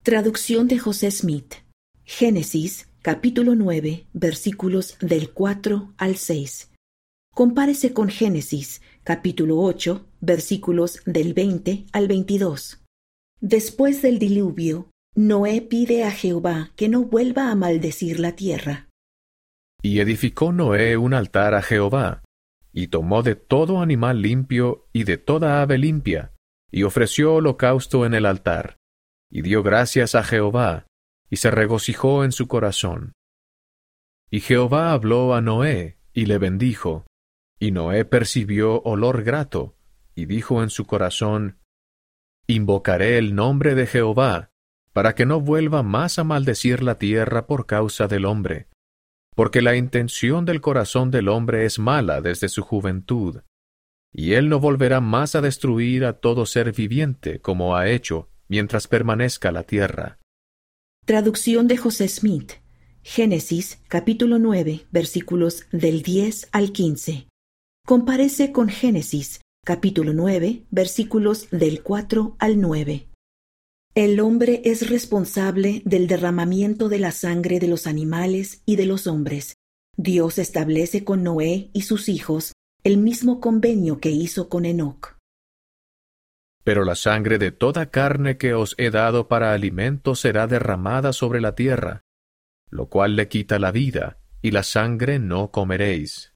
Traducción de José Smith. Génesis, capítulo 9, versículos del 4 al 6. Compárese con Génesis, capítulo 8, versículos del 20 al 22. Después del diluvio, Noé pide a Jehová que no vuelva a maldecir la tierra. Y edificó Noé un altar a Jehová, y tomó de todo animal limpio y de toda ave limpia, y ofreció holocausto en el altar, y dio gracias a Jehová, y se regocijó en su corazón. Y Jehová habló a Noé, y le bendijo, y Noé percibió olor grato, y dijo en su corazón: Invocaré el nombre de Jehová, para que no vuelva más a maldecir la tierra por causa del hombre, porque la intención del corazón del hombre es mala desde su juventud, y él no volverá más a destruir a todo ser viviente como ha hecho mientras permanezca la tierra. Traducción de José Smith. Génesis, capítulo 9, versículos del 10 al 15. Compárese con Génesis, capítulo 9, versículos del 4 al 9. El hombre es responsable del derramamiento de la sangre de los animales y de los hombres. Dios establece con Noé y sus hijos el mismo convenio que hizo con Enoc. Pero la sangre de toda carne que os he dado para alimento será derramada sobre la tierra, lo cual le quita la vida, y la sangre no comeréis.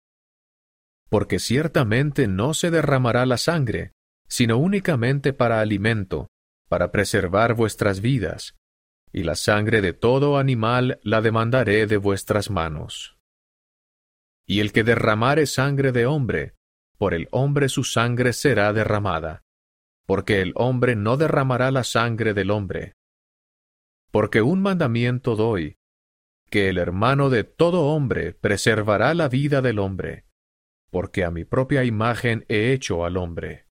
Porque ciertamente no se derramará la sangre, sino únicamente para alimento, para preservar vuestras vidas, y la sangre de todo animal la demandaré de vuestras manos. Y el que derramare sangre de hombre, por el hombre su sangre será derramada, porque el hombre no derramará la sangre del hombre. Porque un mandamiento doy, que el hermano de todo hombre preservará la vida del hombre, porque a mi propia imagen he hecho al hombre.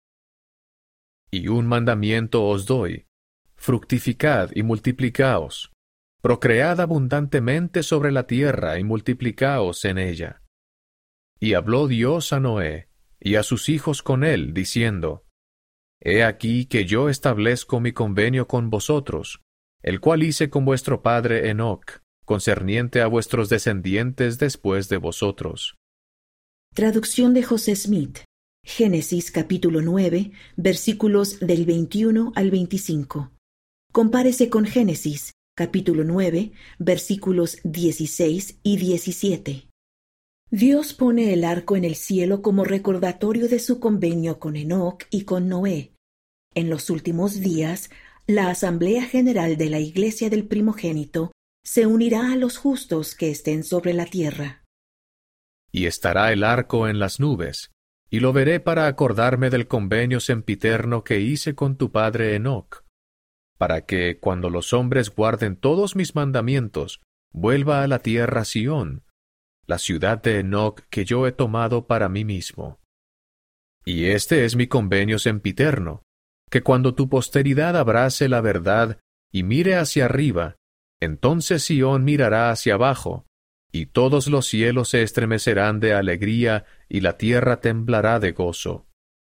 Y un mandamiento os doy: fructificad y multiplicaos, procread abundantemente sobre la tierra y multiplicaos en ella. Y habló Dios a Noé, y a sus hijos con él, diciendo: He aquí que yo establezco mi convenio con vosotros, el cual hice con vuestro padre Enoc, concerniente a vuestros descendientes después de vosotros. Traducción de José Smith. Génesis capítulo 9, versículos del 21 al 25. Compárese con Génesis capítulo 9, versículos 16 y 17. Dios pone el arco en el cielo como recordatorio de su convenio con Enoc y con Noé. En los últimos días, la Asamblea General de la Iglesia del Primogénito se unirá a los justos que estén sobre la tierra. Y estará el arco en las nubes, y lo veré para acordarme del convenio sempiterno que hice con tu padre Enoc, para que, cuando los hombres guarden todos mis mandamientos, vuelva a la tierra Sión, la ciudad de Enoc que yo he tomado para mí mismo. Y este es mi convenio sempiterno, que cuando tu posteridad abrace la verdad y mire hacia arriba, entonces Sión mirará hacia abajo, y todos los cielos se estremecerán de alegría, y la tierra temblará de gozo.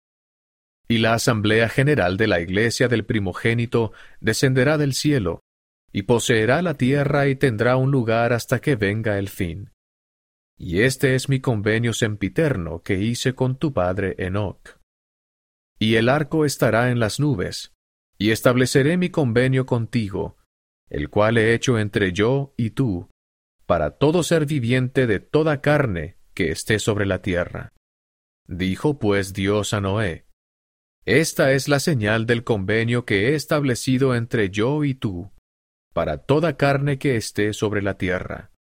Y la Asamblea General de la Iglesia del Primogénito descenderá del cielo, y poseerá la tierra y tendrá un lugar hasta que venga el fin. Y este es mi convenio sempiterno que hice con tu padre Enoc. Y el arco estará en las nubes, y estableceré mi convenio contigo, el cual he hecho entre yo y tú, para todo ser viviente de toda carne que esté sobre la tierra. Dijo pues Dios a Noé: Esta es la señal del convenio que he establecido entre yo y tú, para toda carne que esté sobre la tierra.